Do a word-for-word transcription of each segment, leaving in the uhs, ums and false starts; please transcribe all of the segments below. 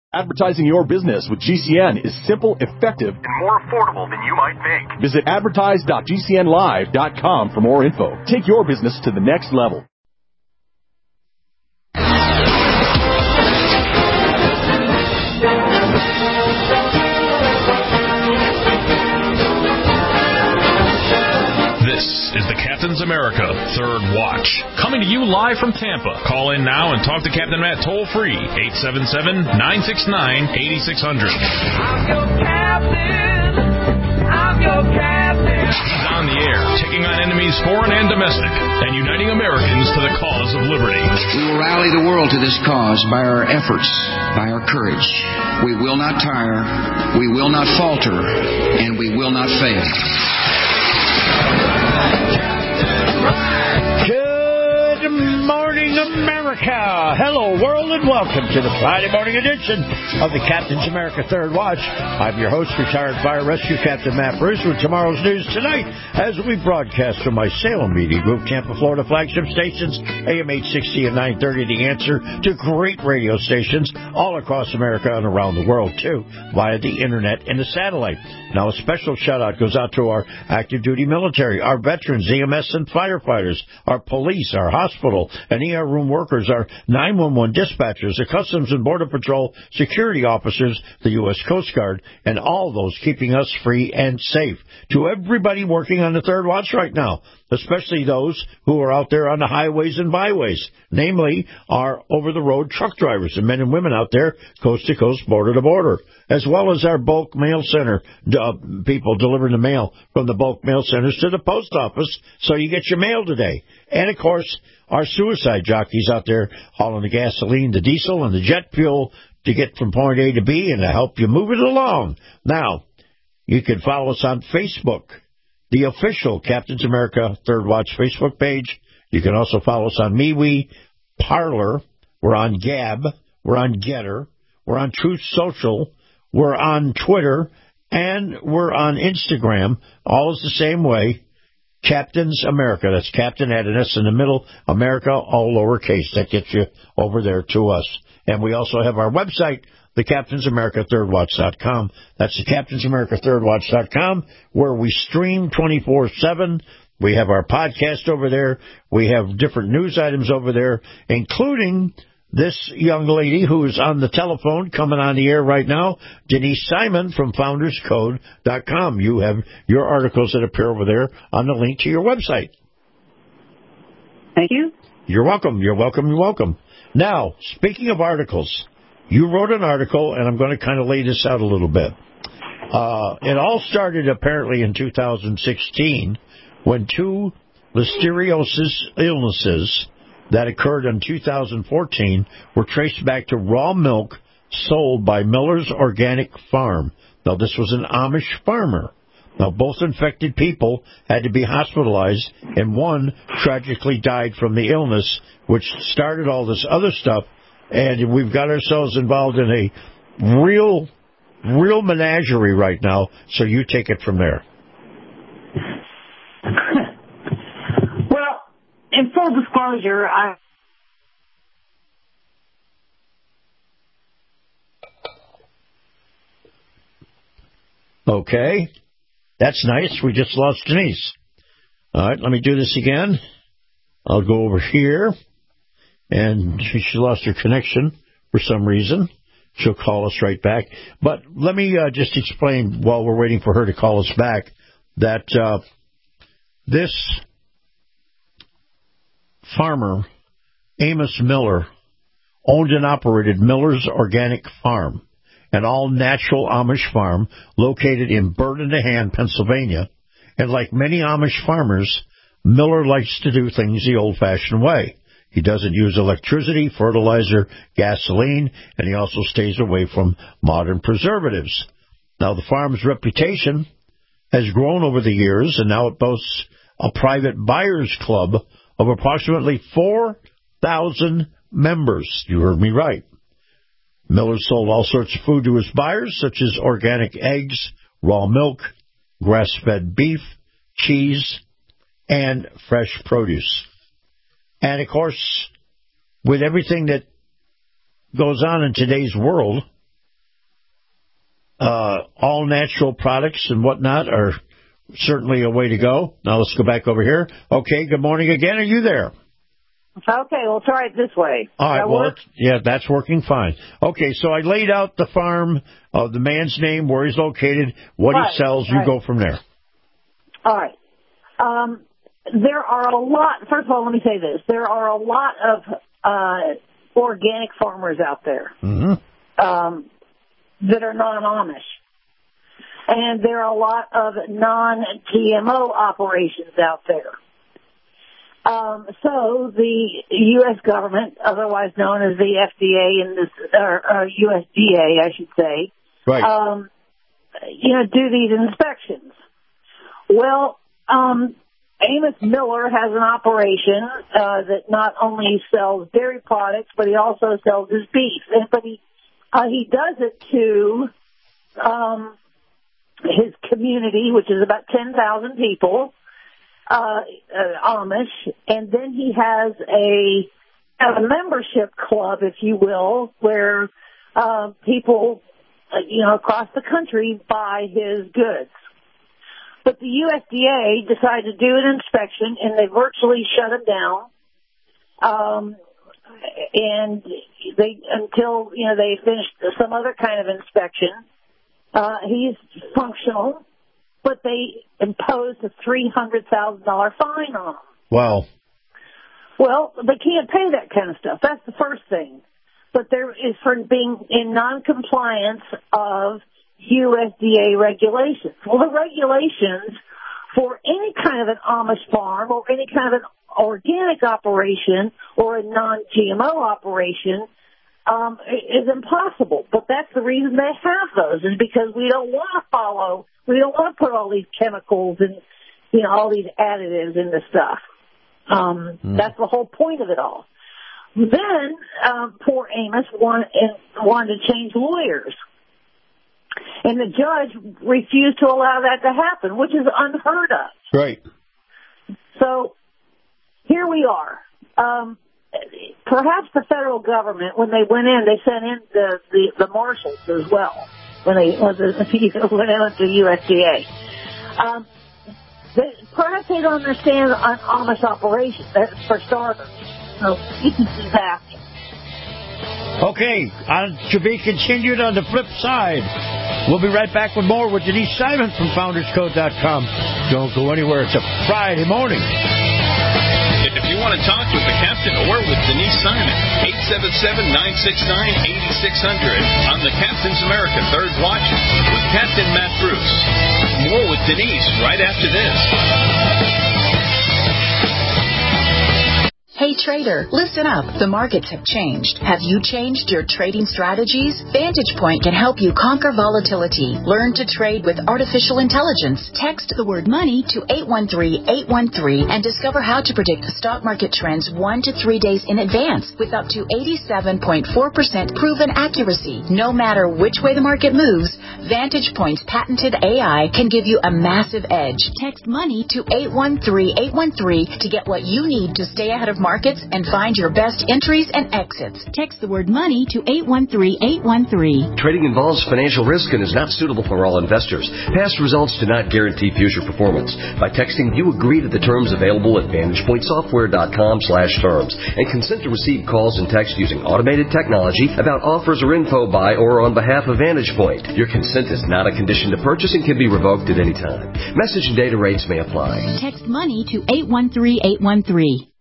Advertising your business with G C N is simple, effective, and more affordable than you might think. Visit advertise dot g c n live dot com for more info. Take your business to the next level. This is the Captain's America Third Watch, coming to you live from Tampa. Call in now and talk to Captain Matt toll-free, eight seven seven, nine six nine, eight six zero zero. I'm your captain. I'm your captain. He's on the air, taking on enemies foreign and domestic, and uniting Americans to the cause of liberty. We will rally the world to this cause by our efforts, by our courage. We will not tire, we will not falter, and we will not fail. Good morning, America. Hello, world, and welcome to the Friday morning edition of the Captain's America Third Watch. I'm your host, retired Fire Rescue Captain Matt Bruce, with tomorrow's news tonight as we broadcast from my Salem Media Group, Tampa, Florida flagship stations, A M eight sixty and nine thirty, The Answer, to great radio stations all across America and around the world, too, via the internet and the satellite. Now, a special shout-out goes out to our active duty military, our veterans, E M S and firefighters, our police, our hospital and E R room workers, our nine one one dispatchers, the Customs and Border Patrol security officers, the U S Coast Guard, and all those keeping us free and safe. To everybody working on the Third Watch right now, especially those who are out there on the highways and byways, namely our over-the-road truck drivers and men and women out there coast to coast, border to border, as well as our bulk mail center uh, people delivering the mail from the bulk mail centers to the post office so you get your mail today. And, of course, our suicide jockeys out there hauling the gasoline, the diesel, and the jet fuel to get from point A to B and to help you move it along. Now, you can follow us on Facebook, the official Captain's America Third Watch Facebook page. You can also follow us on MeWe, Parler. We're on Gab. We're on Getter. We're on Truth Social. We're on Twitter. And we're on Instagram. All is the same way. Captain's America. That's Captain added S in the middle. America, all lowercase. That gets you over there to us. And we also have our website, the Captain's America Third Watch dot com. That's the Captain's America Third Watch dot com, where we stream twenty-four seven. We have our podcast over there. We have different news items over there, including this young lady who is on the telephone coming on the air right now, Denise Simon from founders code dot com. You have your articles that appear over there on the link to your website. Thank you. You're welcome. You're welcome. You're welcome. Now, speaking of articles, you wrote an article, and I'm going to kind of lay this out a little bit. Uh, it all started apparently in two thousand sixteen when two listeriosis illnesses that occurred in two thousand fourteen were traced back to raw milk sold by Miller's Organic Farm. Now, this was an Amish farmer. Now, both infected people had to be hospitalized, and one tragically died from the illness, which started all this other stuff, and we've got ourselves involved in a real, real menagerie right now, so you take it from there. Well, in full disclosure, I... Okay. That's nice. We just lost Denise. All right, let me do this again. I'll go over here. And she, she lost her connection for some reason. She'll call us right back. But let me uh, just explain, while we're waiting for her to call us back, that uh, this farmer, Amos Miller, owned and operated Miller's Organic Farm, an all-natural Amish farm located in Bird in the Hand, Pennsylvania. And like many Amish farmers, Miller likes to do things the old-fashioned way. He doesn't use electricity, fertilizer, gasoline, and he also stays away from modern preservatives. Now, the farm's reputation has grown over the years, and now it boasts a private buyers club of approximately four thousand members. You heard me right. Miller sold all sorts of food to his buyers, such as organic eggs, raw milk, grass-fed beef, cheese, and fresh produce. And, of course, with everything that goes on in today's world, uh, all natural products and whatnot are certainly a way to go. Now let's go back over here. Okay, good morning again. Are you there? Okay, we'll try it this way. All right, that well, work? it's, yeah, that's working fine. Okay, so I laid out the farm, uh, the man's name, where he's located, what right, he sells. You right. go from there. All right. Um, there are a lot, first of all, let me say this. There are a lot of uh, organic farmers out there Mm-hmm. um, that are non-Amish. And there are a lot of non-G M O operations out there. Um, so the U S government, otherwise known as the F D A and this, or, or U S D A, I should say, right. um, you know, do these inspections. Well, um, Amos Miller has an operation uh, that not only sells dairy products, but he also sells his beef. And, but he uh, he does it to um, his community, which is about ten thousand people. Uh, uh, Amish, and then he has a, a membership club, if you will, where uh, people, uh, you know, across the country buy his goods. But the U S D A decided to do an inspection, and they virtually shut him down. Um, and they until you know they finished some other kind of inspection. Uh, he's functional. But they imposed a three hundred thousand dollars fine on them. Wow. Well, they can't pay that kind of stuff. That's the first thing. But there is for being in noncompliance of U S D A regulations. Well, the regulations for any kind of an Amish farm or any kind of an organic operation or a non-G M O operation um, is impossible. But that's the reason they have those, is because we don't want to follow. We don't want to put all these chemicals and, you know, all these additives into stuff. Um, mm. That's the whole point of it all. Then, um, poor Amos wanted, wanted to change lawyers. And the judge refused to allow that to happen, which is unheard of. Right. So, here we are. Um, perhaps the federal government, when they went in, they sent in the, the, the marshals as well. When they when the, when they went to U S D A, um, they, perhaps they don't understand an Amish operation. That's for starters. So it's a disaster. Okay, on to be continued on the flip side. We'll be right back with more with Denise Simon from Founders Code dot com. Don't go anywhere. It's a Friday morning. If you want to talk with the captain or with Denise Simon, eight seven seven, nine six nine, eight six zero zero on the Captain's America Third Watch with Captain Matt Bruce. More with Denise right after this. Hey trader, listen up. The markets have changed. Have you changed your trading strategies? Vantage Point can help you conquer volatility. Learn to trade with artificial intelligence. Text the word money to eight one three, eight one three and discover how to predict the stock market trends one to three days in advance with up to eighty-seven point four percent proven accuracy. No matter which way the market moves, Vantage Point's patented A I can give you a massive edge. Text money to eight one three, eight one three to get what you need to stay ahead of markets markets and find your best entries and exits. Text the word money to eight one three, eight one three. Trading involves financial risk and is not suitable for all investors. Past results do not guarantee future performance. By texting, you agree to the terms available at vantage point software dot com slash terms and consent to receive calls and text using automated technology about offers or info by or on behalf of Vantage Point. Your consent is not a condition to purchase and can be revoked at any time. Message and data rates may apply. Text money to eight one three, eight one three.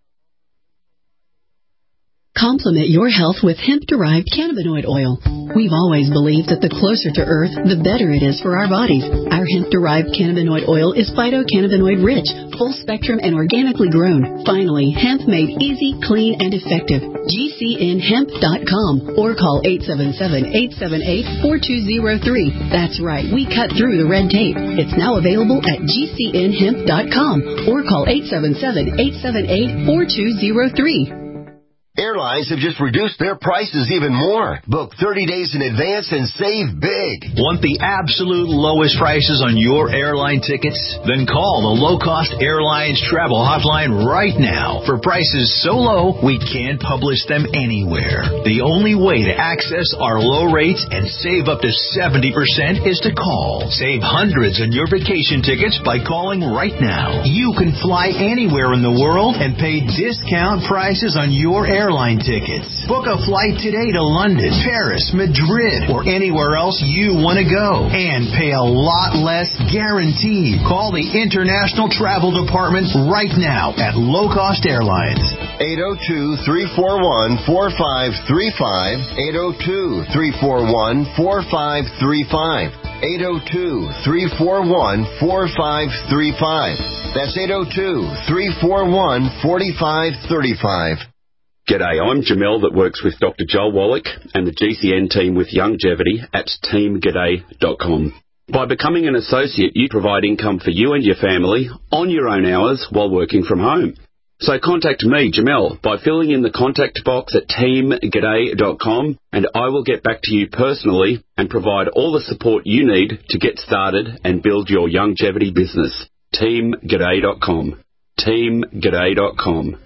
Complement your health with hemp-derived cannabinoid oil. We've always believed that the closer to Earth, the better it is for our bodies. Our hemp-derived cannabinoid oil is phytocannabinoid-rich, full-spectrum, and organically grown. Finally, hemp made easy, clean, and effective. G C N hemp dot com or call eight seven seven, eight seven eight, four two zero three. That's right, we cut through the red tape. It's now available at G C N hemp dot com or call eight seven seven, eight seven eight, four two zero three. Airlines have just reduced their prices even more. Book thirty days in advance and save big. Want the absolute lowest prices on your airline tickets? Then call the Low Cost Airlines Travel Hotline right now for prices so low we can't publish them anywhere. The only way to access our low rates and save up to seventy percent is to call. Save hundreds on your vacation tickets by calling right now. You can fly anywhere in the world and pay discount prices on your airline airline tickets. Book a flight today to London, Paris, Madrid, or anywhere else you want to go and pay a lot less guaranteed. Call the International Travel Department right now at Low Cost Airlines. eight oh two, three four one, four five three five. eight oh two, three four one, four five three five. eight oh two, three four one, four five three five. That's eight oh two, three four one, four five three five. G'day, I'm Jamel that works with Doctor Joel Wallach and the G C N team with Longevity at team g'day dot com. By becoming an associate, you provide income for you and your family on your own hours while working from home. So contact me, Jamel, by filling in the contact box at team g'day dot com, and I will get back to you personally and provide all the support you need to get started and build your longevity business. team g'day dot com. team g'day dot com.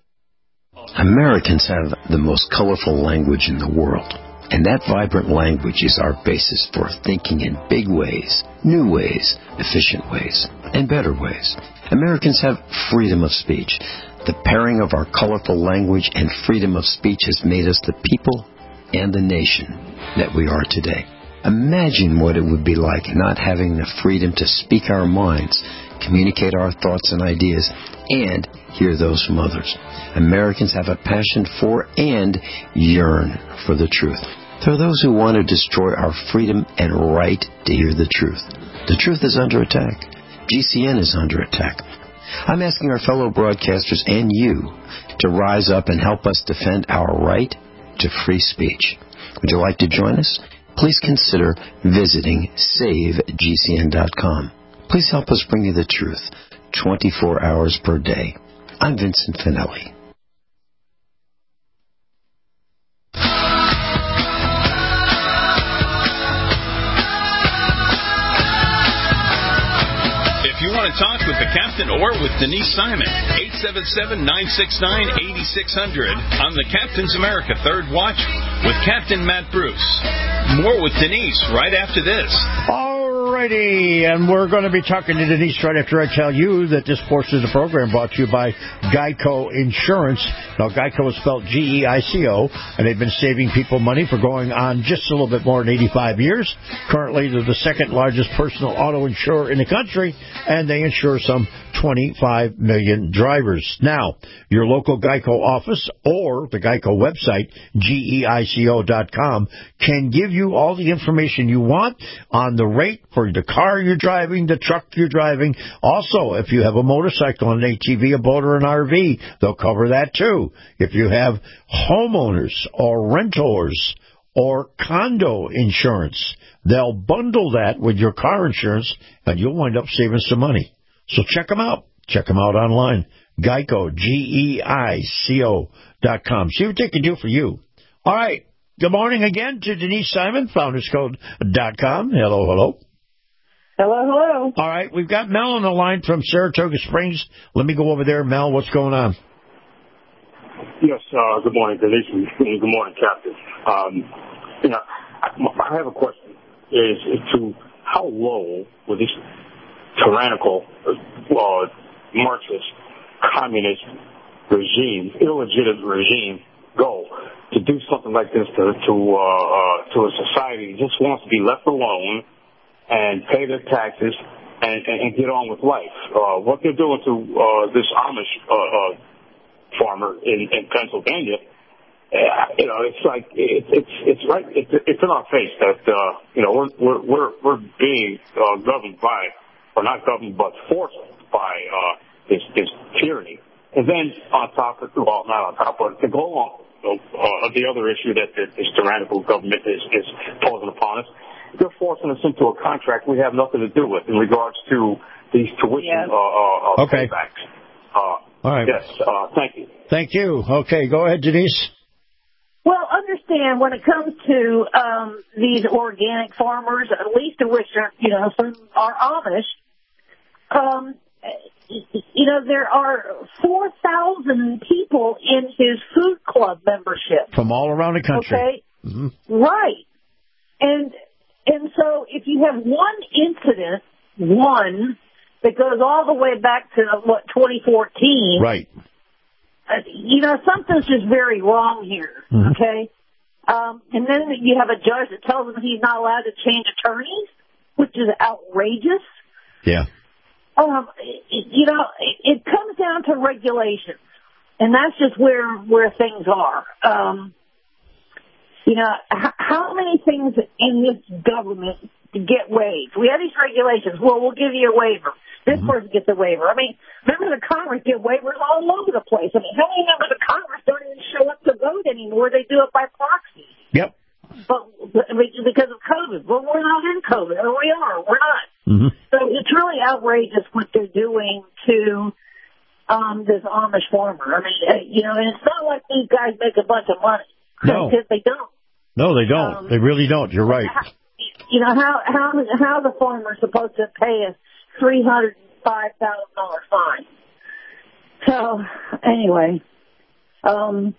Americans have the most colorful language in the world, and that vibrant language is our basis for thinking in big ways, new ways, efficient ways, and better ways. Americans have freedom of speech. The pairing of our colorful language and freedom of speech has made us the people and the nation that we are today. Imagine what it would be like not having the freedom to speak our minds, communicate our thoughts and ideas, and hear those from others. Americans have a passion for and yearn for the truth. There are those who want to destroy our freedom and right to hear the truth. The truth is under attack. G C N is under attack. I'm asking our fellow broadcasters and you to rise up and help us defend our right to free speech. Would you like to join us? Please consider visiting save G C N dot com. Please help us bring you the truth twenty-four hours per day. I'm Vincent Finelli. If you want to talk with the captain or with Denise Simon, eight seven seven, nine six nine, eight six zero zero on the Captain's America Third Watch with Captain Matt Bruce. More with Denise right after this. Alrighty, and we're going to be talking to Denise right after I tell you that this portion of the program brought to you by Geico Insurance. Now, Geico is spelled G E I C O, and they've been saving people money for going on just a little bit more than eighty-five years. Currently, they're the second largest personal auto insurer in the country, and they insure some twenty-five million drivers. Now, your local Geico office or the Geico website, G E I C O dot com, can give you all the information you want on the rate for the car you're driving, the truck you're driving. Also, if you have a motorcycle, an A T V, a boat, or an R V, they'll cover that too. If you have homeowners or renters or condo insurance, they'll bundle that with your car insurance, and you'll wind up saving some money. So check them out. Check them out online. Geico, G E I C O dot com. See what they can do for you. All right. Good morning again to Denise Simon, founders code dot com. Hello, hello. Hello, hello. All right. We've got Mel on the line from Saratoga Springs. Let me go over there. Mel, what's going on? Yes, uh, good morning, Denise, and good morning, Captain. Um, you know, I, I have a question. Is, is to how low will this tyrannical, uh, Marxist, communist regime, illegitimate regime, go to do something like this to to uh, uh, to a society that just wants to be left alone and pay their taxes and, and, and get on with life? Uh, what they're doing to uh, this Amish uh, uh, farmer in, in Pennsylvania, uh, you know, it's like it, it's it's right, it's it's in our face that uh, you know we're we're we're, we're being uh, governed by, or not governed but forced by uh, this this tyranny. And then on top of, well, not on top, but to go along uh, the other issue that this tyrannical government is, is posing upon us, they're forcing us into a contract we have nothing to do with in regards to these tuition yeah. uh, uh, okay. paybacks. Uh, All right. Yes. Uh, thank you. Thank you. Okay, go ahead, Denise. understand when it comes to um, these organic farmers, at least of which are, you know, some are Amish. Um, you know, there are four thousand people in his food club membership. From all around the country. Okay? Mm-hmm. Right. And and so if you have one incident, one, that goes all the way back to, what, twenty fourteen. Right. Uh, you know, something's just very wrong here, mm-hmm. okay? Um, and then you have a judge that tells him he's not allowed to change attorneys, which is outrageous. Yeah. Um, you know, it comes down to regulations, and that's just where where things are. Um, you know, h- how many things in this government get waived? We have these regulations. Well, we'll give you a waiver. This mm-hmm. person gets a waiver. I mean, members of Congress get waivers all over the place. I mean, how many members of Congress don't even show up to vote anymore? They do it by proxy. Yep. But because of COVID. Well, we're not in COVID, or we are. We're not. Mm-hmm. So it's really outrageous what they're doing to um, this Amish farmer. I mean, uh, you know, and it's not like these guys make a bunch of money. No. Because they don't. No, they don't. Um, they really don't. You're right. How, you know, how how how the farmer supposed to pay a three hundred five thousand dollars fine? So, anyway, um,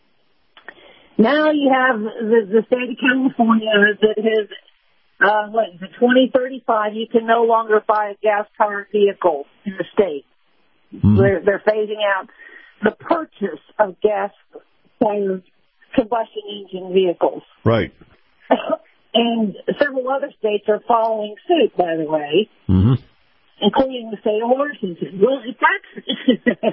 now you have the, the state of California that has, uh, what is it, twenty thirty-five, you can no longer buy a gas-powered vehicle in the state. Mm-hmm. They're, they're phasing out the purchase of gas-powered combustion engine vehicles. Right. And several other states are following suit, by the way, mm-hmm. including the state of Washington. Well, if that's,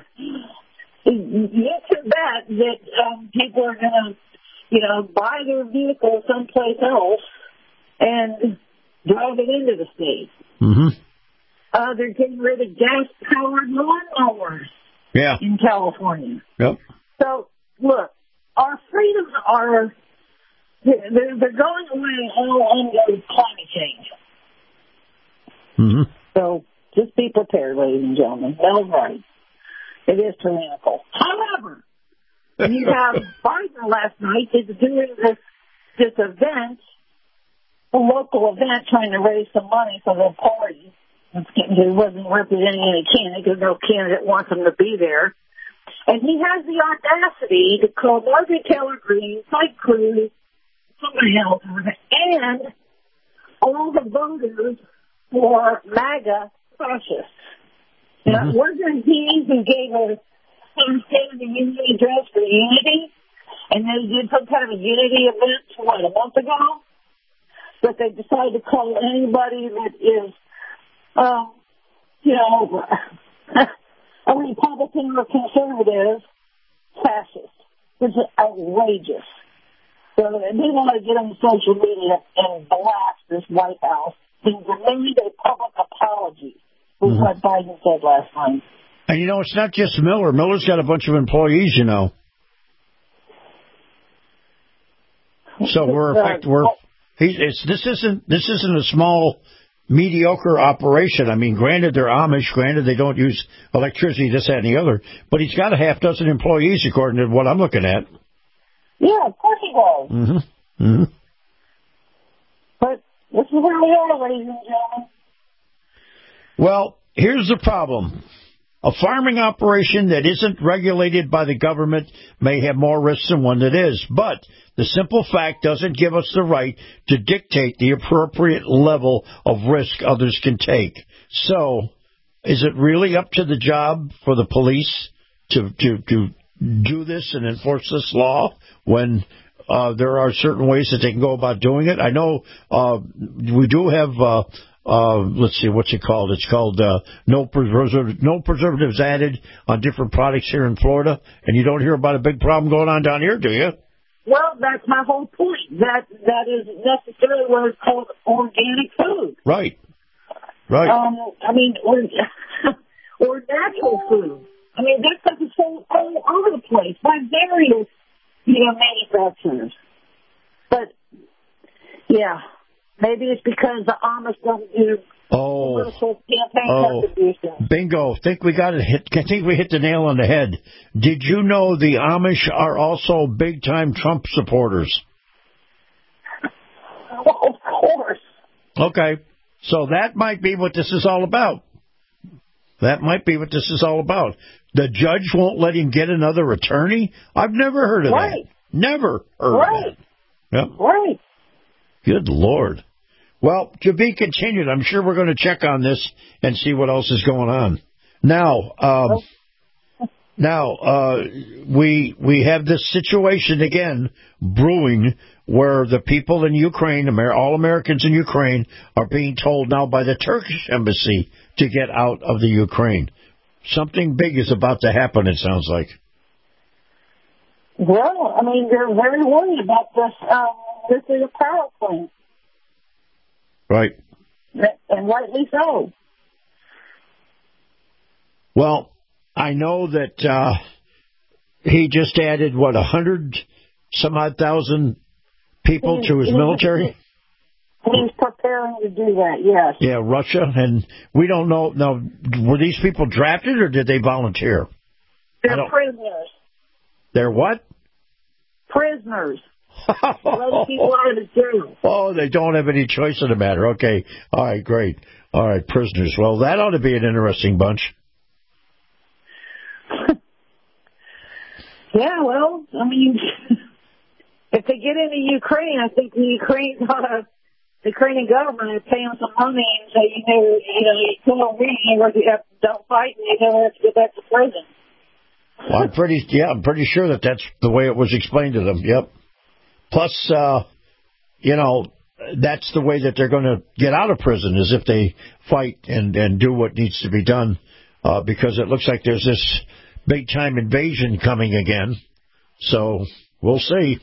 you can bet that um, people are going to, you know, buy their vehicle someplace else and drive it into the state. Mm-hmm. Uh, they're getting rid of gas-powered lawnmowers yeah. in California. Yep. So, look, our freedoms are, they're, they're going away all under climate change. Mm-hmm. So, just be prepared, ladies and gentlemen. Mel's right. It is tyrannical. However, you have Biden last night is doing this this event, a local event, trying to raise some money for the party. He wasn't representing any candidate because no candidate wants him to be there. And he has the audacity to call Marjorie Taylor Greene, Ted Cruz, somebody else, and all the voters for MAGA fascists. Mm-hmm. Now, wasn't he who gave a State of the Union address for unity? And they did some kind of a unity event, what, a month ago? But they decided to call anybody that is, um, you know, a Republican or conservative fascist, which is outrageous. So they want to get on social media and blast this White House and demand a public apology for mm-hmm. what Biden said last night. And, you know, it's not just Miller. Miller's got a bunch of employees, you know. So we're effect, we're he, it's, this isn't this isn't a small mediocre operation. I mean, granted they're Amish, granted they don't use electricity, this, that, and the other, but he's got a half dozen employees according to what I'm looking at. Yeah, of course he does. Mm-hmm. Mm-hmm. But this is where we are, ladies and gentlemen. Well, here's the problem. A farming operation that isn't regulated by the government may have more risks than one that is, but the simple fact doesn't give us the right to dictate the appropriate level of risk others can take. So, is it really up to the job for the police to to, to do this and enforce this law when uh, there are certain ways that they can go about doing it? I know uh, we do have... Uh, Uh, let's see, what's it called? It's called uh, no, preserv- no preservatives added on different products here in Florida. And you don't hear about a big problem going on down here, do you? Well, that's my whole point. That That is necessarily what is called organic food. Right. Right. Um, I mean, or, or natural food. I mean, that stuff is sold all over the place by various, you know, manufacturers. But, yeah. Maybe it's because the Amish don't do oh, political campaign oh, contributions. Bingo. Think we got it hit. I think we hit the nail on the head. Did you know the Amish are also big-time Trump supporters? course. Okay. So that might be what this is all about. That might be what this is all about. The judge won't let him get another attorney? I've never heard of right. that. Never heard right. of that. Yep. Right. Good Lord. Well, to be continued. I'm sure we're going to check on this and see what else is going on. Now, um, now uh, we we have this situation again brewing where the people in Ukraine, all Americans in Ukraine, are being told now by the Turkish embassy to get out of the Ukraine. Something big is about to happen, it sounds like. Well, I mean, they're very worried about this um, nuclear power plant. Right. And rightly so. Well, I know that uh, he just added, what, a hundred some odd thousand people he's, to his military? He's preparing to do that, yes. Yeah, Russia. And we don't know. Now, were these people drafted or did they volunteer? They're prisoners. They're what? Prisoners. Let people out of jail. Oh, they don't have any choice in the matter. Okay. All right, great. All right, prisoners. Well, that ought to be an interesting bunch. Yeah, well, I mean, if they get into Ukraine, I think the Ukraine, uh, the Ukrainian government is paying some money and say, you know, you know, you don't read, you know, you have, don't fight, and you don't have to go back to prison. Well, I'm pretty, yeah, I'm pretty sure that that's the way it was explained to them. Yep. Plus, uh, you know, that's the way that they're going to get out of prison is if they fight and, and do what needs to be done, uh, because it looks like there's this big-time invasion coming again. So we'll see.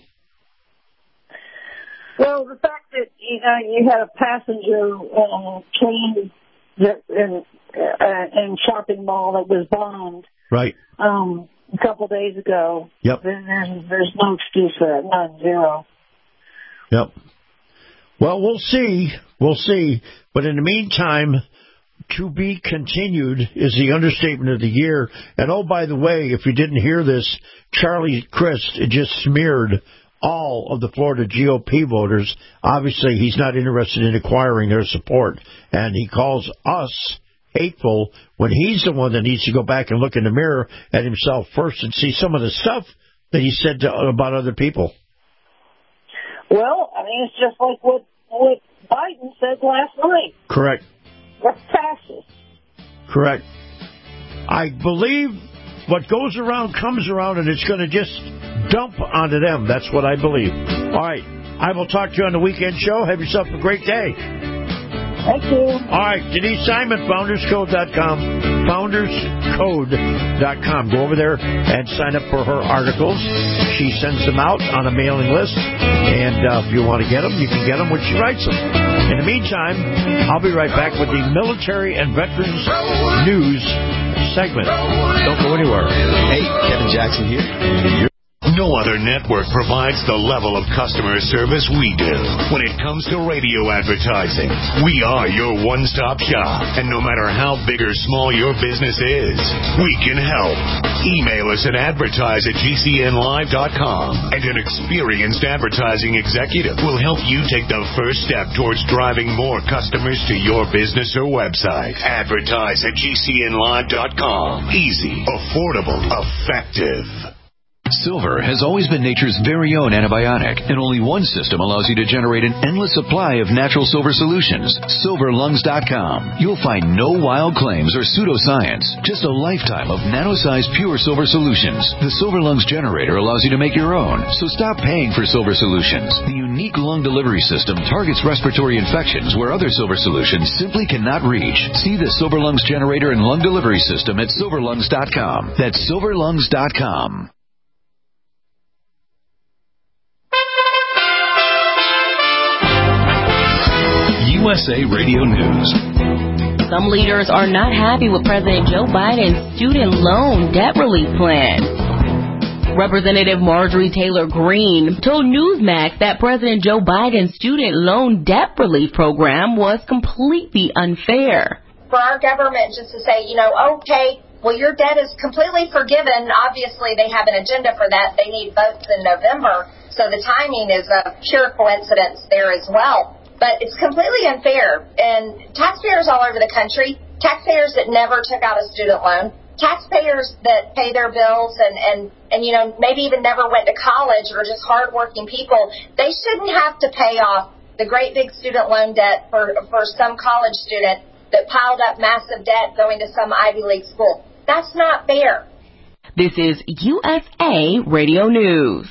Well, the fact that, you know, you had a passenger uh, train that, in, uh, in shopping mall that was bombed. Right. Um, a couple days ago. Yep. Then there's, there's no excuse for that. None, zero. Yep. Well, we'll see. We'll see. But in the meantime, to be continued is the understatement of the year. And oh, by the way, if you didn't hear this, Charlie Crist just smeared all of the Florida G O P voters. Obviously, he's not interested in acquiring their support. And he calls us hateful when he's the one that needs to go back and look in the mirror at himself first and see some of the stuff that he said to, about other people. Well, I mean, it's just like what, what Biden said last night. Correct. We're fascists. Correct. I believe what goes around comes around, and it's going to just dump onto them. That's what I believe. All right. I will talk to you on the weekend show. Have yourself a great day. Thank you. All right. Denise Simon, founders code dot com. founders code dot com. Go over there and sign up for her articles. She sends them out on a mailing list. And uh, if you want to get them, you can get them when she writes them. In the meantime, I'll be right back with the Military and Veterans News segment. Don't go anywhere. Hey, Kevin Jackson here. You're No other network provides the level of customer service we do. When it comes to radio advertising, we are your one-stop shop. And no matter how big or small your business is, we can help. Email us at advertise at G C N live dot com. And an experienced advertising executive will help you take the first step towards driving more customers to your business or website. Advertise at G C N live dot com. Easy, affordable, effective. Silver has always been nature's very own antibiotic, and only one system allows you to generate an endless supply of natural silver solutions. silver lungs dot com. You'll find no wild claims or pseudoscience, just a lifetime of nano-sized pure silver solutions. The Silver Lungs generator allows you to make your own, so stop paying for silver solutions. The unique lung delivery system targets respiratory infections where other silver solutions simply cannot reach. See the Silver Lungs generator and lung delivery system at silver lungs dot com. That's silver lungs dot com. U S A Radio News. Some leaders are not happy with President Joe Biden's student loan debt relief plan. Representative Marjorie Taylor Greene told Newsmax that President Joe Biden's student loan debt relief program was completely unfair. For our government just to say, you know, okay, well, your debt is completely forgiven. Obviously, they have an agenda for that. They need votes in November, so the timing is a pure coincidence there as well. But it's completely unfair. And taxpayers all over the country, taxpayers that never took out a student loan, taxpayers that pay their bills and, and, and, you know, maybe even never went to college or just hardworking people, they shouldn't have to pay off the great big student loan debt for, for some college student that piled up massive debt going to some Ivy League school. That's not fair. This is U S A Radio News.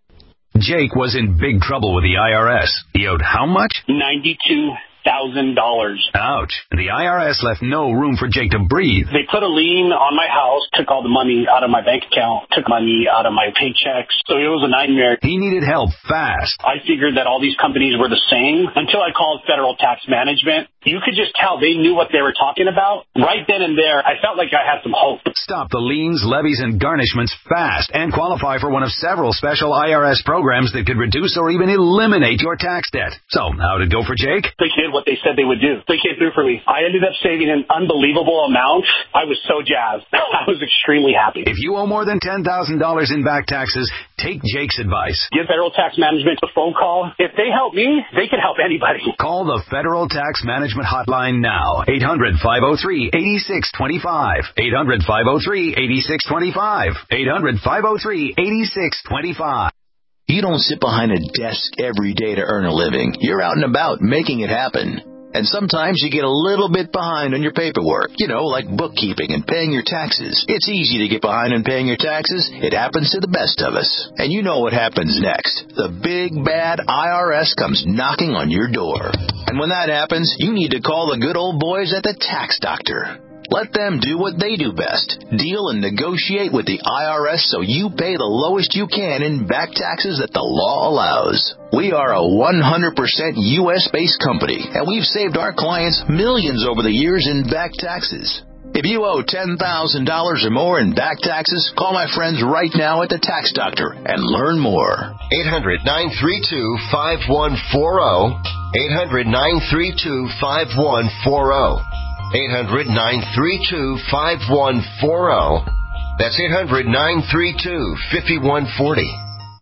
Jake was in big trouble with the I R S. He owed how much? ninety-two thousand dollars. Ouch. The I R S left no room for Jake to breathe. They put a lien on my house, took all the money out of my bank account, took money out of my paychecks. So it was a nightmare. He needed help fast. I figured that all these companies were the same until I called Federal Tax Management. You could just tell they knew what they were talking about. Right then and there, I felt like I had some hope. Stop the liens, levies, and garnishments fast and qualify for one of several special I R S programs that could reduce or even eliminate your tax debt. So, how'd it go for Jake? They did what they said they would do. They came through for me. I ended up saving an unbelievable amount. I was so jazzed. I was extremely happy. If you owe more than ten thousand dollars in back taxes, take Jake's advice. Give Federal Tax Management a phone call. If they help me, they can help anybody. Call the Federal Tax Management Hotline now. eight hundred, five oh three, eight six two five. eight hundred, five oh three, eight six two five. eight hundred, five oh three, eight six two five. You don't sit behind a desk every day to earn a living. You're out and about making it happen. And sometimes you get a little bit behind on your paperwork, you know, like bookkeeping and paying your taxes. It's easy to get behind on paying your taxes. It happens to the best of us. And you know what happens next. The big, bad I R S comes knocking on your door. And when that happens, you need to call the good old boys at the Tax Doctor. Let them do what they do best. Deal and negotiate with the I R S so you pay the lowest you can in back taxes that the law allows. We are a one hundred percent U S-based company, and we've saved our clients millions over the years in back taxes. If you owe ten thousand dollars or more in back taxes, call my friends right now at the Tax Doctor and learn more. eight hundred, nine three two, five one four zero. eight hundred, nine three two, five one four zero. eight hundred, nine three two, five one four zero. That's eight hundred, nine three two, five one four zero.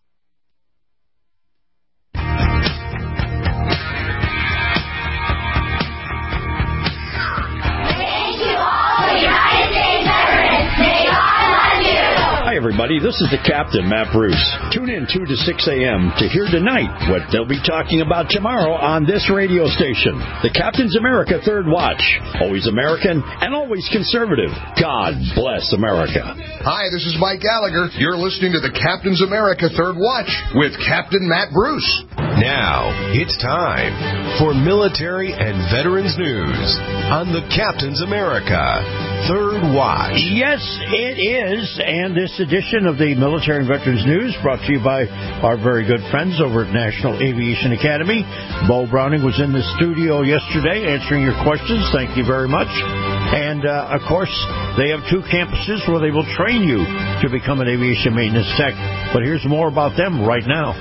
Hi, everybody. This is the Captain, Matt Bruce. Tune in two to six a.m. to hear tonight what they'll be talking about tomorrow on this radio station. The Captain's America Third Watch. Always American and always conservative. God bless America. Hi, this is Mike Gallagher. You're listening to the Captain's America Third Watch with Captain Matt Bruce. Now, it's time for military and veterans news on the Captain's America Third Watch. Yes, it is. And this edition of the Military and Veterans News brought to you by our very good friends over at National Aviation Academy. Bo Browning was in the studio yesterday answering your questions. Thank you very much. And, uh, of course, they have two campuses where they will train you to become an aviation maintenance tech. But here's more about them right now.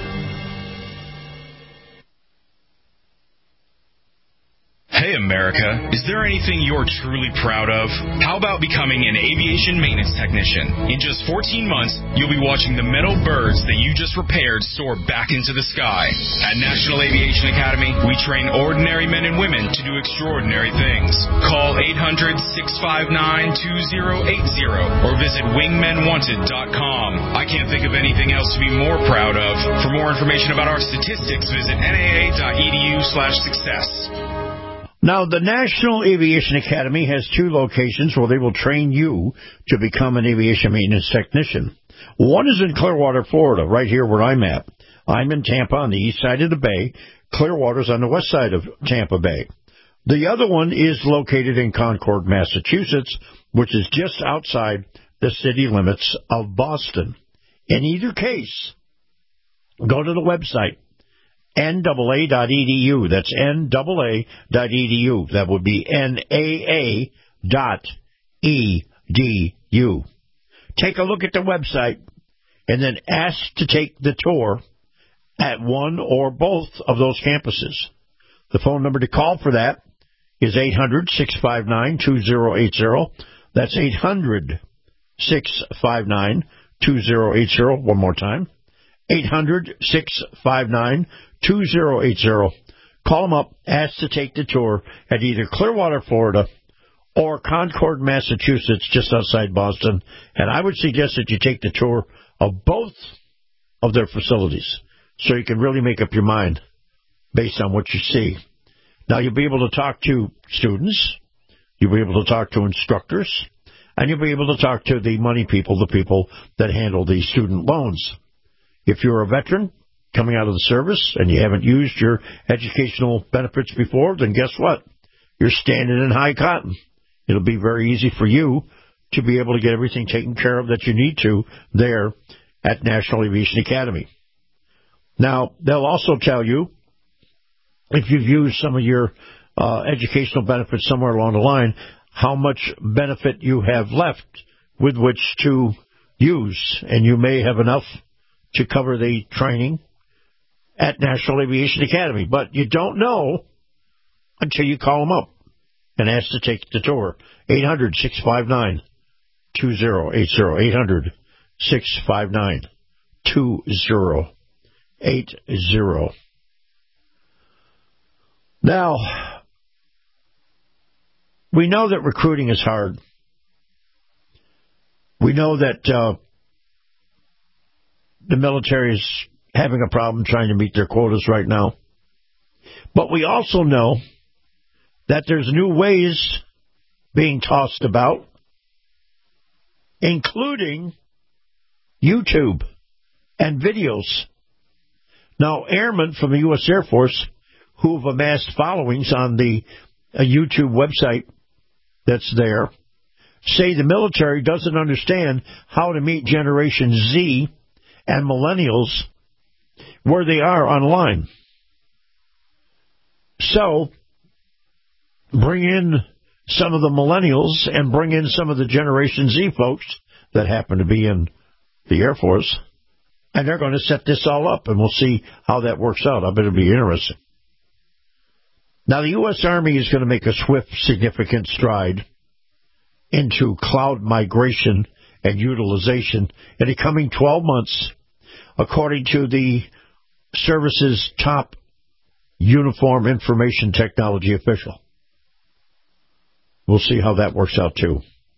Hey, America, is there anything you're truly proud of? How about becoming an aviation maintenance technician? In just fourteen months, you'll be watching the metal birds that you just repaired soar back into the sky. At National Aviation Academy, we train ordinary men and women to do extraordinary things. Call eight hundred, six five nine, two zero eight zero or visit wingmen wanted dot com. I can't think of anything else to be more proud of. For more information about our statistics, visit N A A dot E D U slash success. Now, the National Aviation Academy has two locations where they will train you to become an aviation maintenance technician. One is in Clearwater, Florida, right here where I'm at. I'm in Tampa on the east side of the bay. Clearwater's on the west side of Tampa Bay. The other one is located in Concord, Massachusetts, which is just outside the city limits of Boston. In either case, go to the website. N A A dot E D U. That's N A A dot E D U. That would be N A A dot E D U. Take a look at the website and then ask to take the tour at one or both of those campuses. The phone number to call for that is eight hundred, six five nine, two zero eight zero. That's eight hundred, six five nine, two zero eight zero. One more time. eight hundred, six five nine, two zero eight zero. Call them up, ask to take the tour at either Clearwater, Florida, or Concord, Massachusetts, just outside Boston. And I would suggest that you take the tour of both of their facilities so you can really make up your mind based on what you see. Now, you'll be able to talk to students, you'll be able to talk to instructors, and you'll be able to talk to the money people, the people that handle the student loans. If you're a veteran coming out of the service and you haven't used your educational benefits before, then guess what? You're standing in high cotton. It'll be very easy for you to be able to get everything taken care of that you need to there at National Aviation Academy. Now, they'll also tell you, if you've used some of your uh, educational benefits somewhere along the line, how much benefit you have left with which to use. And you may have enough to cover the training at National Aviation Academy. But you don't know until you call them up and ask to take the tour. eight hundred, six five nine, two zero eight zero. eight hundred, six five nine, two zero eight zero. Now, we know that recruiting is hard. We know that uh, the military is having a problem trying to meet their quotas right now. But we also know that there's new ways being tossed about, including YouTube and videos. Now, airmen from the U S Air Force who have amassed followings on the uh, YouTube website that's there say the military doesn't understand how to meet Generation Z and millennials where they are online. So, bring in some of the millennials and bring in some of the Generation Z folks that happen to be in the Air Force, and they're going to set this all up, and we'll see how that works out. I bet it'll be interesting. Now, the U S. Army is going to make a swift, significant stride into cloud migration and utilization in the coming twelve months, according to the service's top uniform information technology official. We'll see how that works out, too.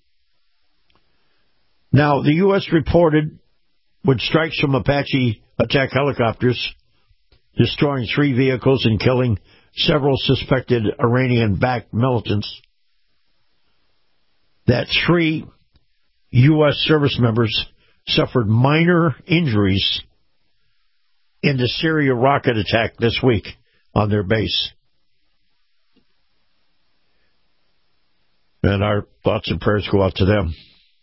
Now, the U S reported with strikes from Apache attack helicopters, destroying three vehicles and killing several suspected Iranian-backed militants, that three U S service members suffered minor injuries in the Syria rocket attack this week on their base. And our thoughts and prayers go out to them.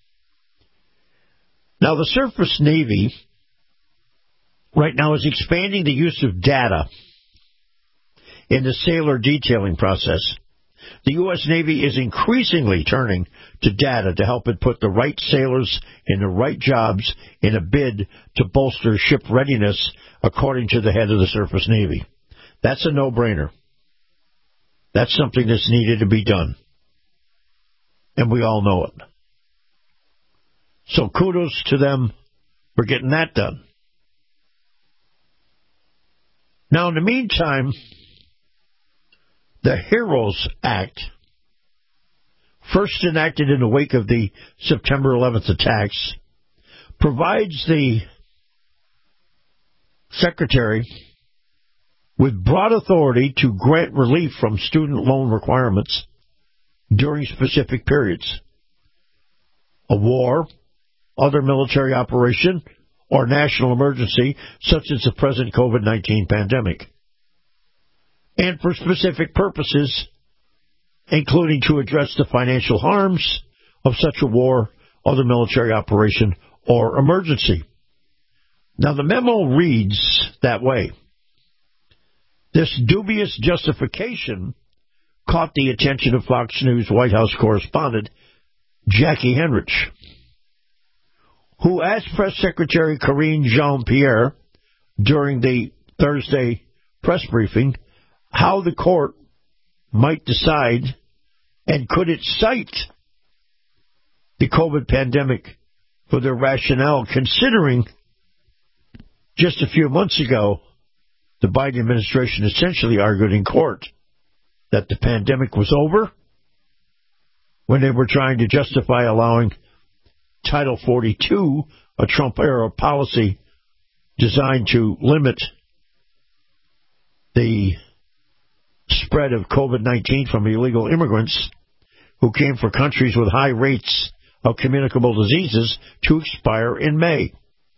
Now, the Surface Navy right now is expanding the use of data in the sailor detailing process. The U S. Navy is increasingly turning to data to help it put the right sailors in the right jobs in a bid to bolster ship readiness, according to the head of the Surface Navy. That's a no-brainer. That's something that's needed to be done. And we all know it. So kudos to them for getting that done. Now, in the meantime, the HEROES Act, first enacted in the wake of the September eleventh attacks, provides the Secretary with broad authority to grant relief from student loan requirements during specific periods. A war, other military operation, or national emergency, such as the present COVID nineteen pandemic. And for specific purposes, including to address the financial harms of such a war, other military operation, or emergency. Now, the memo reads that way. This dubious justification caught the attention of Fox News White House correspondent Jackie Henrich, who asked Press Secretary Karine Jean-Pierre during the Thursday press briefing how the court might decide and could it cite the COVID pandemic for their rationale, considering just a few months ago the Biden administration essentially argued in court that the pandemic was over when they were trying to justify allowing Title forty-two, a Trump-era policy designed to limit the spread of COVID nineteen from illegal immigrants who came from countries with high rates of communicable diseases to expire in May.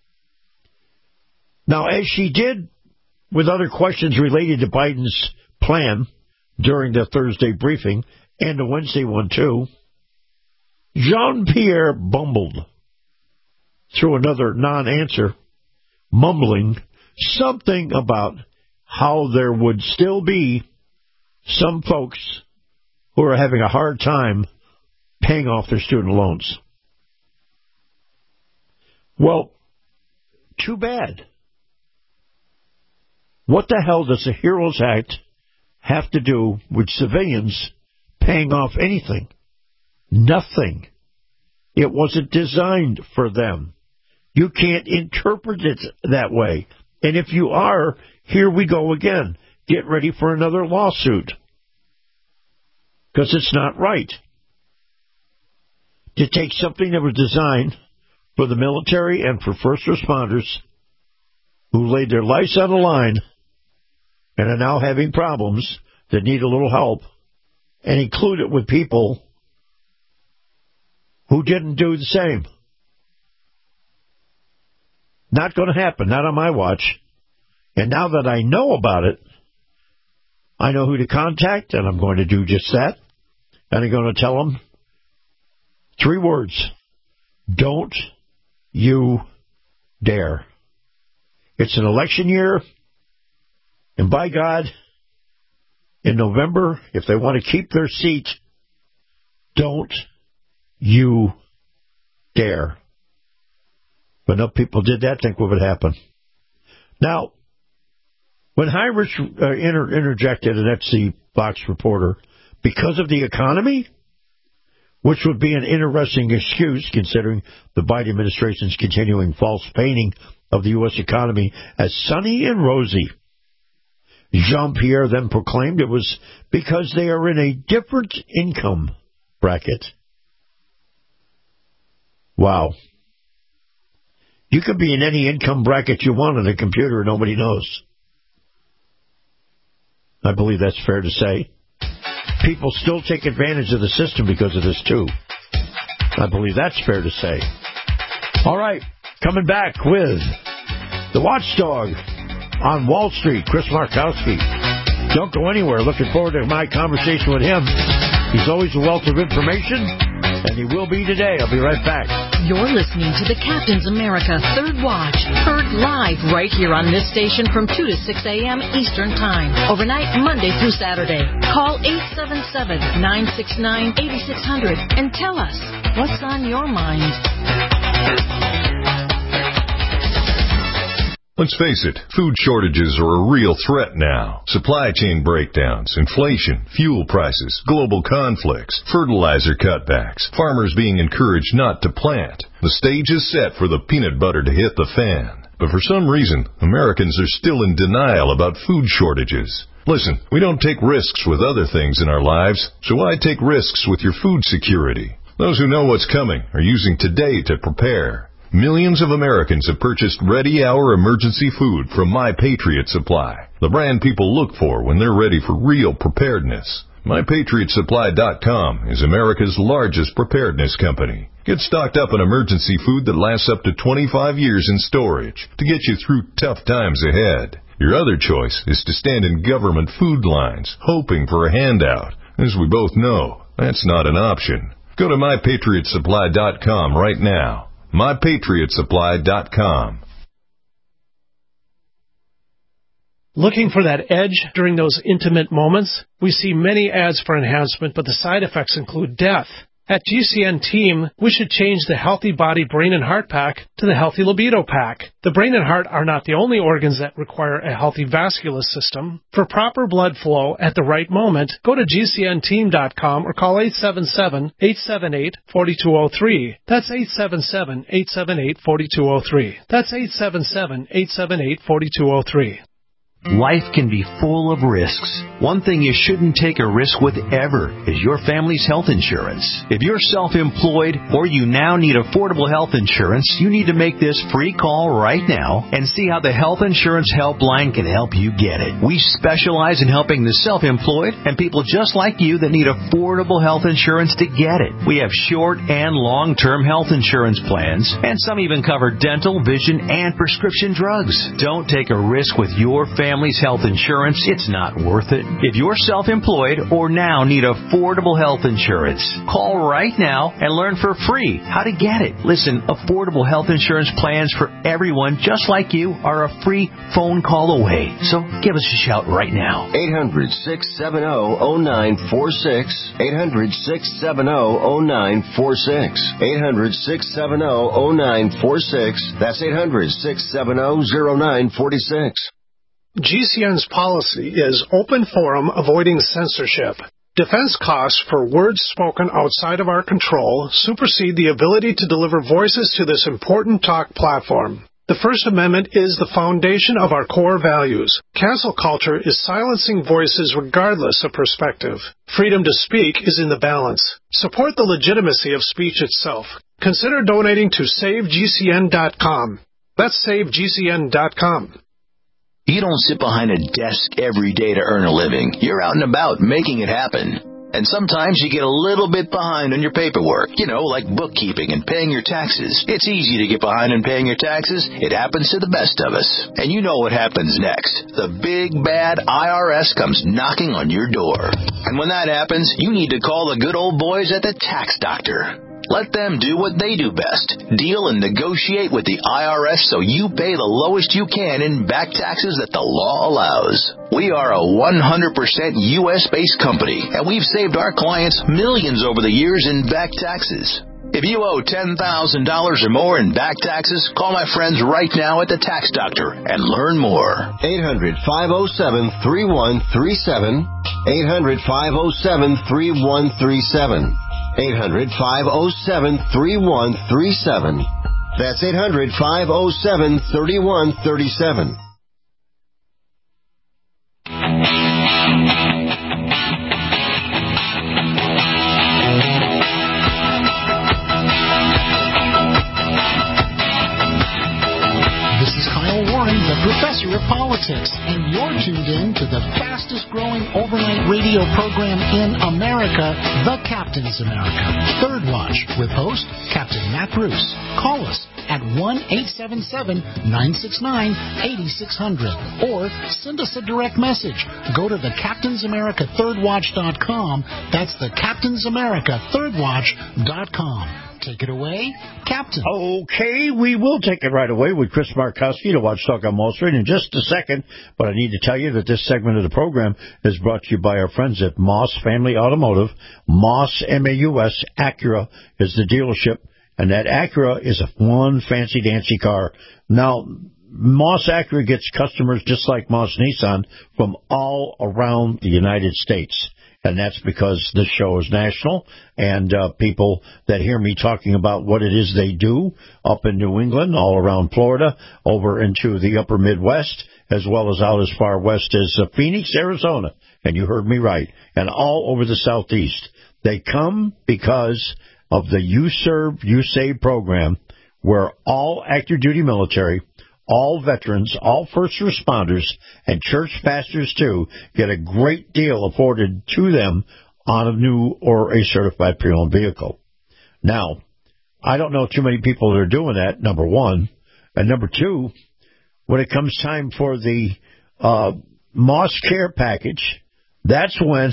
Now, as she did with other questions related to Biden's plan during the Thursday briefing and the Wednesday one too, Jean-Pierre bumbled through another non-answer, mumbling something about how there would still be some folks who are having a hard time paying off their student loans. Well, too bad. What the hell does the HEROES Act have to do with civilians paying off anything? Nothing. It wasn't designed for them. You can't interpret it that way. And if you are, here we go again. Get ready for another lawsuit. Because it's not right to take something that was designed for the military and for first responders who laid their lives on the line and are now having problems that need a little help, and include it with people who didn't do the same. Not going to happen, not on my watch. And now that I know about it, I know who to contact, and I'm going to do just that. And I'm going to tell them three words. Don't you dare. It's an election year, and by God, in November, if they want to keep their seat, don't you dare. But enough people did that, think what would happen. Now, when Heinrich uh, inter- interjected, and that's the Fox reporter, because of the economy, which would be an interesting excuse considering the Biden administration's continuing false painting of the U S economy as sunny and rosy, Jean-Pierre then proclaimed it was because they are in a different income bracket. Wow. You could be in any income bracket you want on a computer and nobody knows. I believe that's fair to say. People still take advantage of the system because of this, too. I believe that's fair to say. All right, coming back with the watchdog on Wall Street, Chris Markowski. Don't go anywhere. Looking forward to my conversation with him. He's always a wealth of information, and he will be today. I'll be right back. You're listening to the Captain's America Third Watch, heard live right here on this station from two to six a.m. Eastern Time, overnight Monday through Saturday. Call eight seven seven, nine six nine, eight six zero zero and tell us what's on your mind. Let's face it, food shortages are a real threat now. Supply chain breakdowns, inflation, fuel prices, global conflicts, fertilizer cutbacks, farmers being encouraged not to plant. The stage is set for the peanut butter to hit the fan. But for some reason, Americans are still in denial about food shortages. Listen, we don't take risks with other things in our lives, so why take risks with your food security? Those who know what's coming are using today to prepare. Millions of Americans have purchased ready-hour emergency food from My Patriot Supply, the brand people look for when they're ready for real preparedness. My Patriot Supply dot com is America's largest preparedness company. Get stocked up on emergency food that lasts up to twenty-five years in storage to get you through tough times ahead. Your other choice is to stand in government food lines, hoping for a handout. As we both know, that's not an option. Go to My Patriot Supply dot com right now. My Patriot Supply dot com. Looking for that edge during those intimate moments? We see many ads for enhancement, but the side effects include death. At G C N Team, we should change the Healthy Body Brain and Heart Pack to the Healthy Libido Pack. The brain and heart are not the only organs that require a healthy vascular system. For proper blood flow at the right moment, go to G C N team dot com or call eight seven seven, eight seven eight, four two zero three. That's eight seven seven, eight seven eight, four two zero three. That's eight seven seven, eight seven eight, four two zero three. Life can be full of risks. One thing you shouldn't take a risk with ever is your family's health insurance. If you're self-employed or you now need affordable health insurance, you need to make this free call right now and see how the Health Insurance Helpline can help you get it. We specialize in helping the self-employed and people just like you that need affordable health insurance to get it. We have short and long-term health insurance plans, and some even cover dental, vision, and prescription drugs. Don't take a risk with your family's health insurance. It's not worth it. If you're self-employed or now need affordable health insurance, call right now and learn for free how to get it. Listen, affordable health insurance plans for everyone just like you are a free phone call away. So give us a shout right now. eight hundred, six seven zero, zero nine four six. eight hundred, six seven zero, zero nine four six. eight hundred, six seven zero, zero nine four six. That's eight hundred, six seven zero, zero nine four six. G C N's policy is open forum avoiding censorship. Defense costs for words spoken outside of our control supersede the ability to deliver voices to this important talk platform. The First Amendment is the foundation of our core values. Cancel culture is silencing voices regardless of perspective. Freedom to speak is in the balance. Support the legitimacy of speech itself. Consider donating to save G C N dot com. That's save G C N dot com. You don't sit behind a desk every day to earn a living. You're out and about making it happen. And sometimes you get a little bit behind on your paperwork, you know, like bookkeeping and paying your taxes. It's easy to get behind on paying your taxes. It happens to the best of us. And you know what happens next. The big, bad I R S comes knocking on your door. And when that happens, you need to call the good old boys at the Tax Doctor. Let them do what they do best. Deal and negotiate with the I R S so you pay the lowest you can in back taxes that the law allows. We are a one hundred percent U S-based company, and we've saved our clients millions over the years in back taxes. If you owe ten thousand dollars or more in back taxes, call my friends right now at the Tax Doctor and learn more. eight hundred, five oh seven, three one three seven. eight hundred, five oh seven, three one three seven. eight hundred, five oh seven, three one three seven. That's eight hundred, five oh seven, three one three seven. This is Kyle Warren, the professor of politics, and you're tuned in to the fastest growing overnight radio program in America, The Captain's America Third Watch, with host Captain Matt Bruce. Call us at one eight seven seven, nine six nine, eight six zero zero or send us a direct message. Go to the captains america third watch dot com. That's the captains america third watch dot com. Take it away, Captain. Okay, we will take it right away with Chris Markowski to Watch Talk on Wall Street in just a second. But I need to tell you that this segment of the program is brought to you by our friends at Moss Family Automotive. Moss, M A U S, Acura is the dealership, and that Acura is a one fancy-dancy car. Now, Moss Acura gets customers just like Moss Nissan from all around the United States. And that's because this show is national, and uh, people that hear me talking about what it is they do up in New England, all around Florida, over into the upper Midwest, as well as out as far west as uh, Phoenix, Arizona. And you heard me right. And all over the Southeast. They come because of the You Serve, You Save program, where all active duty military, all veterans, all first responders, and church pastors, too, get a great deal afforded to them on a new or a certified pre-owned vehicle. Now, I don't know too many people that are doing that, number one. And number two, when it comes time for the uh, Moss Care package, that's when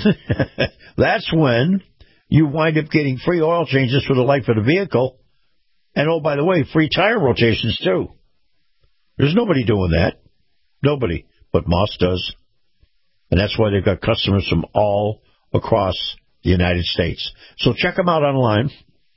that's when you wind up getting free oil changes for the life of the vehicle. And, oh, by the way, free tire rotations, too. There's nobody doing that. Nobody. But Moss does. And that's why they've got customers from all across the United States. So check them out online.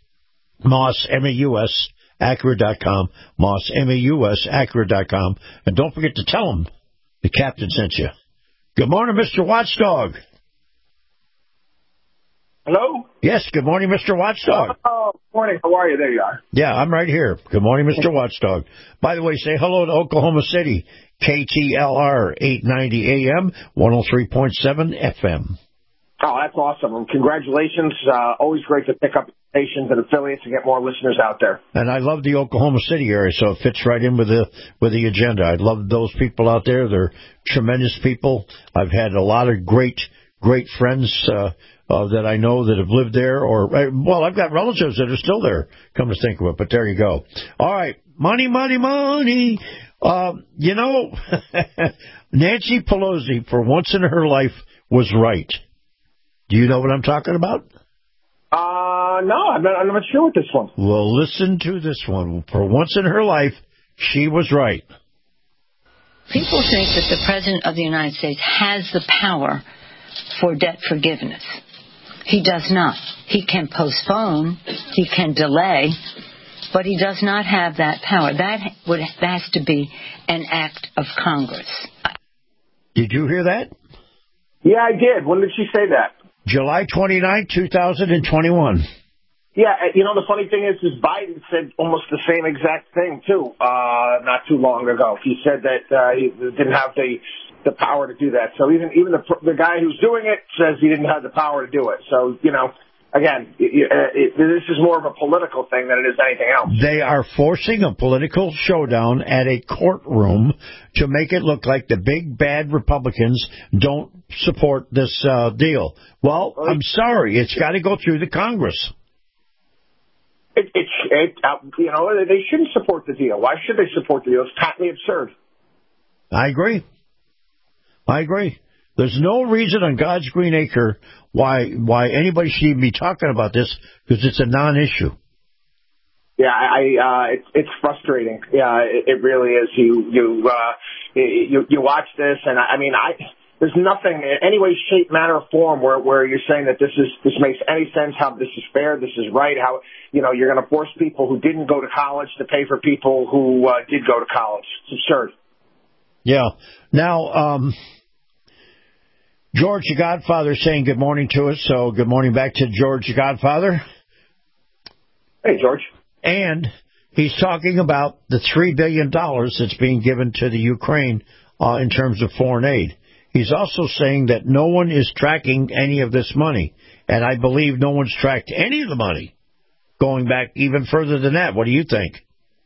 Moss, M A U S, Acura dot com. Moss, M A U S, Acura dot com. And don't forget to tell them the captain sent you. Good morning, Mister Watchdog. Hello? Yes, good morning, Mister Watchdog. Oh, good morning. How are you? There you are. Yeah, I'm right here. Good morning, Mister Watchdog. By the way, say hello to Oklahoma City, K T L R eight ninety A M, one oh three point seven F M. Oh, that's awesome. And congratulations. Uh, always great to pick up stations and affiliates and get more listeners out there. And I love the Oklahoma City area, so it fits right in with the with the agenda. I love those people out there. They're tremendous people. I've had a lot of great, great friends uh, uh, that I know that have lived there. Or, well, I've got relatives that are still there, come to think of it. But there you go. All right. Money, money, money. Uh, you know, Nancy Pelosi, for once in her life, was right. Do you know what I'm talking about? Uh, no, I'm not, I'm not sure with this one. Well, listen to this one. For once in her life, she was right. People think that the President of the United States has the power for debt forgiveness. He does not. He can postpone, he can delay, but he does not have that power. That would that has to be an act of Congress. Did you hear that? Yeah, I did. When did she say that? July twenty-ninth, two thousand twenty-one. Yeah, you know, the funny thing is, is Biden said almost the same exact thing, too, uh, not too long ago. He said that uh, he didn't have the the power to do that. So even even the the guy who's doing it says he didn't have the power to do it. So, you know, again, it, it, this is more of a political thing than it is anything else. They are forcing a political showdown at a courtroom to make it look like the big, bad Republicans don't support this uh, deal. Well, I'm sorry. It's got to go through the Congress. It, it, it uh, you know, they shouldn't support the deal. Why should they support the deal? It's patently absurd. I agree. I agree. There's no reason on God's green acre why why anybody should even be talking about this, because it's a non-issue. Yeah, I, uh, it's it's frustrating. Yeah, it, it really is. You you uh, you you watch this, and I, I mean, I there's nothing in any way, shape, manner, or form where where you're saying that this is this makes any sense. How this is fair, this is right. How you know you're going to force people who didn't go to college to pay for people who uh, did go to college. It's absurd. Yeah. Now, um, George the Godfather saying good morning to us. So good morning back to George the Godfather. Hey, George. And he's talking about the three billion dollars that's being given to the Ukraine uh, in terms of foreign aid. He's also saying that no one is tracking any of this money. And I believe no one's tracked any of the money going back even further than that. What do you think?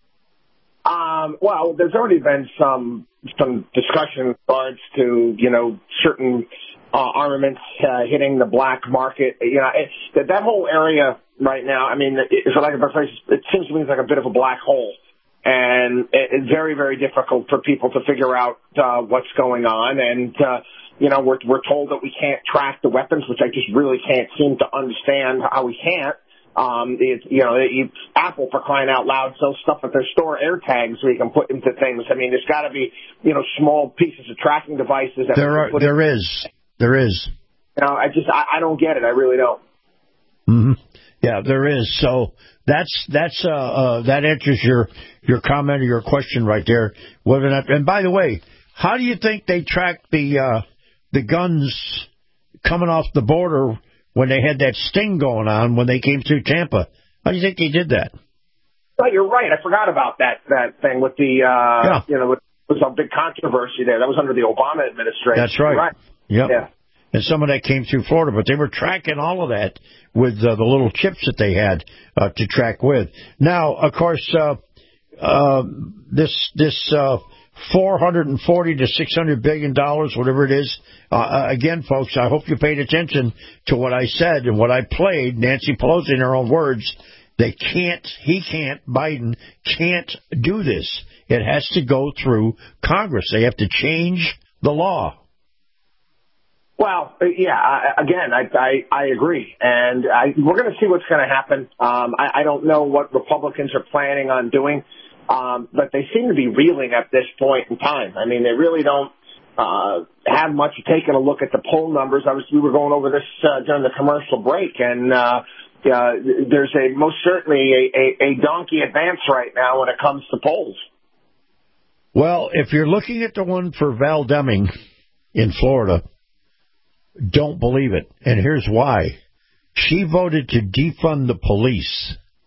Um, well, there's already been some some discussion in regards to, you know, certain uh, armaments uh, hitting the black market. You know, it, that, that whole area right now, I mean, it's like a, it seems to me it's like a bit of a black hole. And it's very, very difficult for people to figure out uh, what's going on. And, uh, you know, we're, we're told that we can't track the weapons, which I just really can't seem to understand how we can't. Um, it, you know, it, Apple, for crying out loud, sells stuff at their store, AirTags, where you can put into things. I mean, there's got to be, you know, small pieces of tracking devices. That there are, put there in. is, there is. You know, I just, I, I don't get it. I really don't. Mm-hmm. Yeah, there is. So that's that's uh, uh, that answers your your comment or your question right there. Whether or not, and by the way, how do you think they tracked the uh, the guns coming off the border when they had that sting going on when they came through Tampa? How do you think they did that? Well, you're right. I forgot about that that thing with the uh, yeah. you know, it was a big controversy there. That was under the Obama administration. That's right. right. Yep. Yeah. And some of that came through Florida, but they were tracking all of that with uh, the little chips that they had uh, to track with. Now, of course, uh, uh, this this uh, four hundred forty to six hundred billion dollars, whatever it is. Uh, again, folks, I hope you paid attention to what I said and what I played. Nancy Pelosi, in her own words, they can't, he can't, Biden can't do this. It has to go through Congress. They have to change the law. Well, yeah, I, again, I, I, I agree. And I, we're going to see what's going to happen. Um, I, I don't know what Republicans are planning on doing, um, but they seem to be reeling at this point in time. I mean, they really don't uh, have much. Taking a look at the poll numbers, I was, we were going over this uh, during the commercial break, and uh, uh, there's a most certainly a, a, a donkey advance right now when it comes to polls. Well, if you're looking at the one for Val Deming in Florida, don't believe it. And here's why. She voted to defund the police.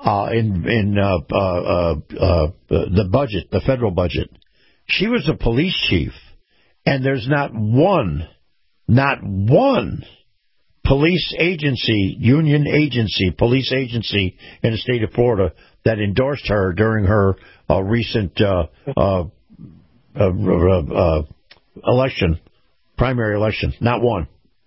uh, in in uh, uh, uh, uh, the budget, the federal budget. She was a police chief, and there's not one, not one police agency, union agency, police agency in the state of Florida that endorsed her during her uh, recent uh, uh, uh, uh, election, primary election. Not one.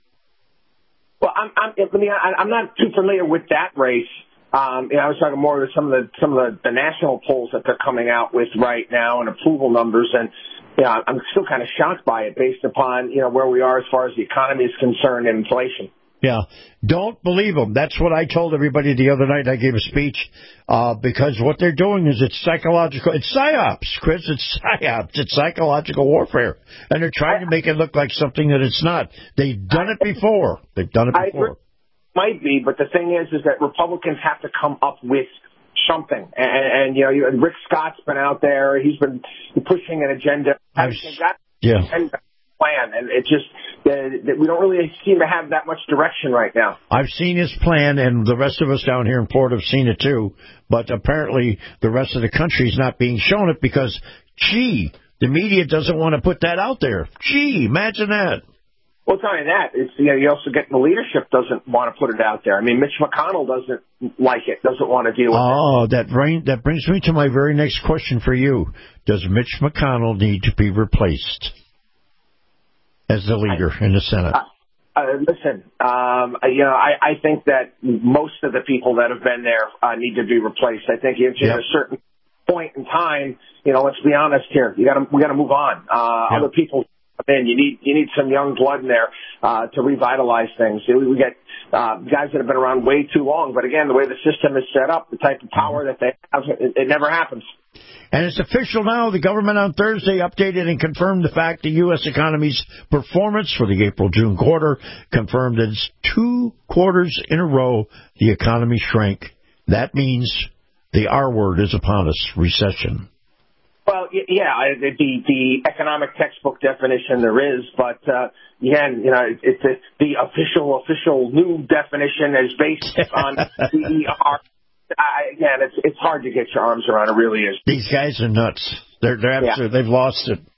Well, I'm I'm, I mean, I'm not too familiar with that race. Um, you know, I was talking more with some of the some of the, the national polls that they're coming out with right now and approval numbers, and you know, I'm still kind of shocked by it based upon you know where we are as far as the economy is concerned and inflation. Yeah, don't believe them. That's what I told everybody the other night. I gave a speech uh, because what they're doing is it's psychological. It's psyops, Chris. It's psyops. It's psychological warfare, and they're trying to make it look like something that it's not. They've done it before. They've done it before. Might be, but the thing is, is that Republicans have to come up with something. And, and you know, you, Rick Scott's been out there. He's been pushing an agenda. I've, got yeah. a plan, and it just uh, we don't really seem to have that much direction right now. I've seen his plan, and the rest of us down here in Florida have seen it too. But apparently, the rest of the country is not being shown it because, gee, the media doesn't want to put that out there. Gee, imagine that. Well, it's not only that. It's, you know, you also get the leadership doesn't want to put it out there. I mean, Mitch McConnell doesn't like it, doesn't want to deal with oh, it. Oh, that, bring, that brings me to my very next question for you. Does Mitch McConnell need to be replaced as the leader I, in the Senate? Uh, uh, listen, um, you know, I, I think that most of the people that have been there uh, need to be replaced. I think if you're yep. at a certain point in time, you know, let's be honest here. You got to we got to move on. Uh, yep. Other people. Man, you need you need some young blood in there uh, to revitalize things. We get uh, guys that have been around way too long, but again, the way the system is set up, the type of power that they have, it, it never happens. And it's official now. The government on Thursday updated and confirmed the fact the U S economy's performance for the April-June quarter confirmed that it's two quarters in a row the economy shrank. That means the R word is upon us, recession. Well, yeah, the, the the economic textbook definition there is, but uh, again, you know, it's it, the official official new definition is based on C E R. I, again, it's it's hard to get your arms around. It really is. These guys are nuts. They're they're absolutely, yeah. They've lost it.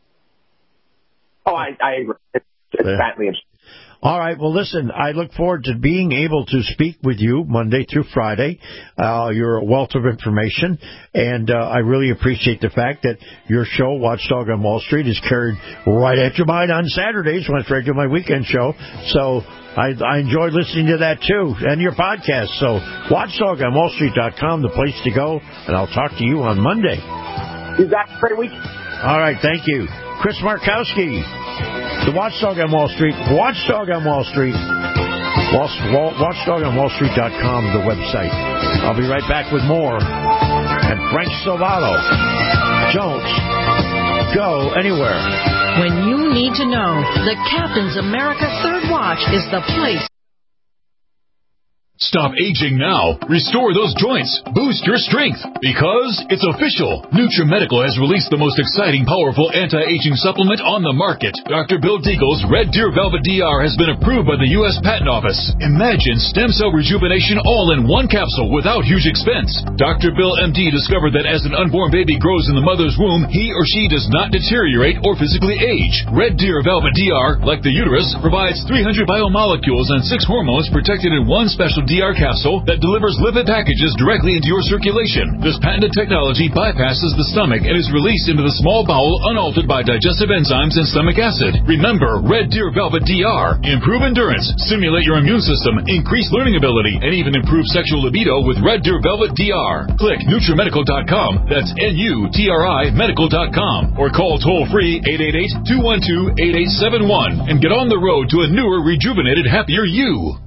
Oh, I, I agree. It's, it's yeah. badly absurd. All right. Well, listen, I look forward to being able to speak with you Monday through Friday. Uh, you're a wealth of information, and uh, I really appreciate the fact that your show, Watchdog on Wall Street, is carried right at your mind on Saturdays when I do my weekend show. So I, I enjoy listening to that, too, and your podcast. So watchdog on wall street dot com, the place to go, and I'll talk to you on Monday. You got a great week. All right. Thank you. Chris Markowski. The Watchdog on Wall Street, Watchdog on Wall Street, watchdog on wall street dot com, the website. I'll be right back with more. And Frank Salvato, don't go anywhere. When you need to know, the Captain's America Third Watch is the place. Stop aging now. Restore those joints. Boost your strength. Because it's official. NutriMedical has released the most exciting, powerful anti-aging supplement on the market. Doctor Bill Deagle's Red Deer Velvet D R has been approved by the U S Patent Office. Imagine stem cell rejuvenation all in one capsule without huge expense. Doctor Bill M D discovered that as an unborn baby grows in the mother's womb, he or she does not deteriorate or physically age. Red Deer Velvet D R, like the uterus, provides three hundred biomolecules and six hormones protected in one special D R capsule that delivers lipid packages directly into your circulation. This patented technology bypasses the stomach and is released into the small bowel unaltered by digestive enzymes and stomach acid. Remember, Red Deer Velvet D R. Improve endurance, stimulate your immune system, increase learning ability, and even improve sexual libido with Red Deer Velvet D R. Click NutriMedical dot com, that's N U T R I medical dot com, or call toll-free eight eight eight, two one two, eight eight seven one and get on the road to a newer, rejuvenated, happier you.